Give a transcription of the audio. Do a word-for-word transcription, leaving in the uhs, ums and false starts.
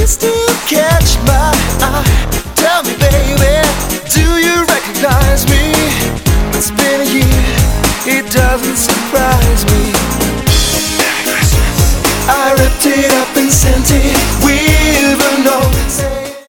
eyes to catch my eye. Tell me, baby, do you recognize me? It's been a year, it doesn't surprise me. I ripped it up and sent it